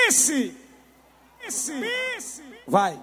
Vai.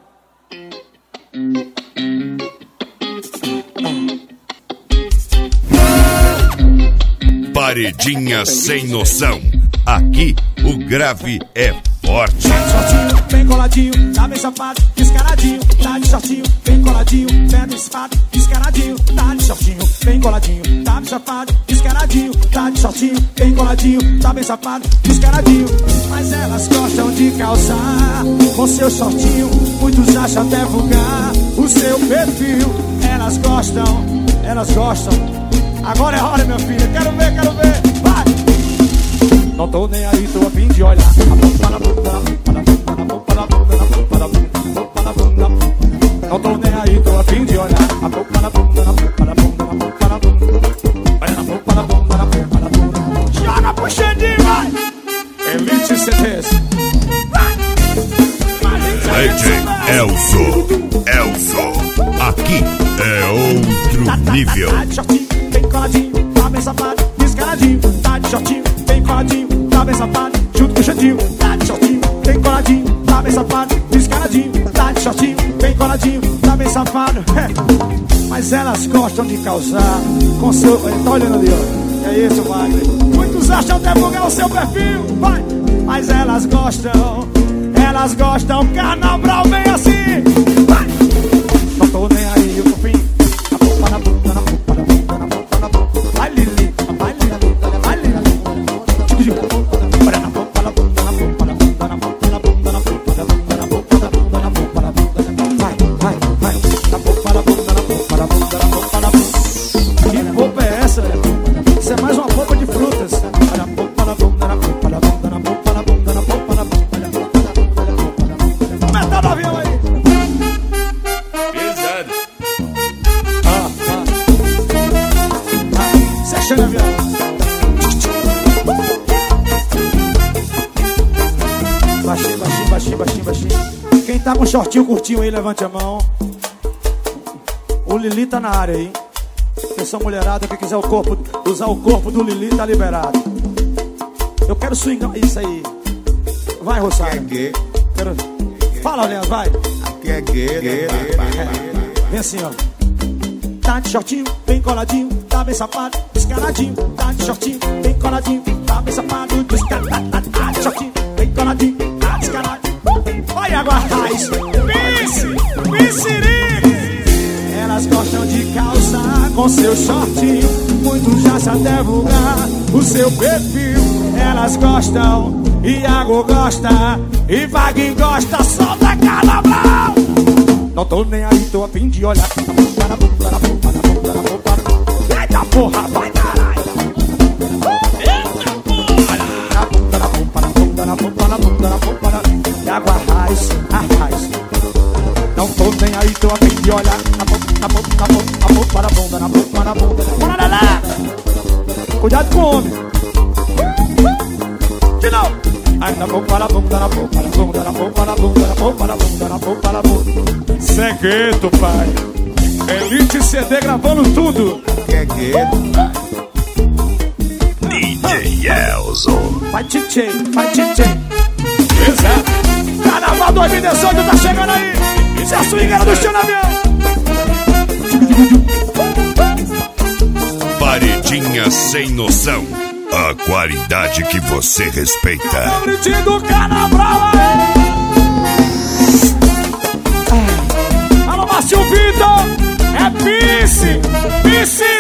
Paredinha sem noção. Aqui o grave é forte. Shortinho, bem coladinho, tá bem safado, descaradinho, tá de shortinho, bem coladinho, pé do esfado, descaradinho, tá de shortinho, bem coladinho, tá bem safado, descaradinho, tá de shortinho, bem coladinho, tá bem safado, descaradinho. Mas elas gostam de calçar com seu shortinho, muitos acham até vulgar o seu perfil. Elas gostam. Agora é hora, minha filha, quero ver, vai! Não tô nem aí, tô a fim de olhar. Não tô nem aí, tô a fim de olhar. Joga pro Xandinho, vai! Elite CDs. DJ Elzo. Aqui é outro nível. Tá de shortinho, bem coladinho, tá bem safado, descaradinho. Tá de shortinho, bem coladinho, tá bem safado, junto com o Xandinho. Tá de shortinho, bem coladinho, tá bem safado, descaradinho. Tá de shortinho, bem coladinho, tá bem safado. Mas elas gostam de causar com seu... Tá olhando ali, ó. É isso, Wagner. Muitos acham até vulgar o seu perfil, vai. Mas elas gostam, carnaval vem assim, vai. Não tô nem aí, eu tô fim. Vai, Lili, vai, Lili, vai, Lili. Que polpa é essa? Isso é mais uma polpa de frutas. Aumenta o avião aí. Pesado. Você chega, avião. Baixinho. Quem tá com shortinho curtinho aí, levante a mão. O Lili tá na área aí. Atenção, mulherada, quem quiser usar o corpo do Lili tá liberado. Eu quero swingar isso aí. Vai, Rosário. Quero... Fala, Léo, vai. Vem assim, ó. Tá de shortinho, bem coladinho, tá bem safado, descaradinho. Tá de shortinho, bem coladinho, tá bem safado, descaradinho. Tá de shortinho, bem coladinho, tá descaradinho. Vai, água raiz, Missiri. Elas gostam de calçar com seu shortinho, muitos já se até vulgar o seu perfil. Elas gostam, Iago gosta, e Wagner gosta, solta carnaval. Não tô nem aí, tô a fim de olhar. Eita porra, vai caralho. E água raiz. Não tô nem aí, tô a fim de olhar. Para a bunda. Bora lá. Cuidado com o homem. De novo. Ai, na bunda. Segredo, pai. Elite CD gravando tudo. DJ Elzo. Vai, Tchê. Exato. Carnaval 2018 tá chegando aí. Se a swingueira do chão no avião. Paredinha sem noção. A qualidade que você respeita. O gritinho do carnaval aí. Alô, Márcio Vitor. É Pice.